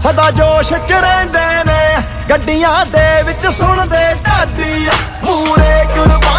ਸਦਾ ਜੋਸ਼ ਚ ਰਹਿੰਦੇ ਨੇ, ਗੱਡੀਆਂ ਦੇ ਵਿੱਚ ਸੁਣਦੇ ਢਾਡੀ ਮੂਰੇ ਕੁਰਬਾਨੀ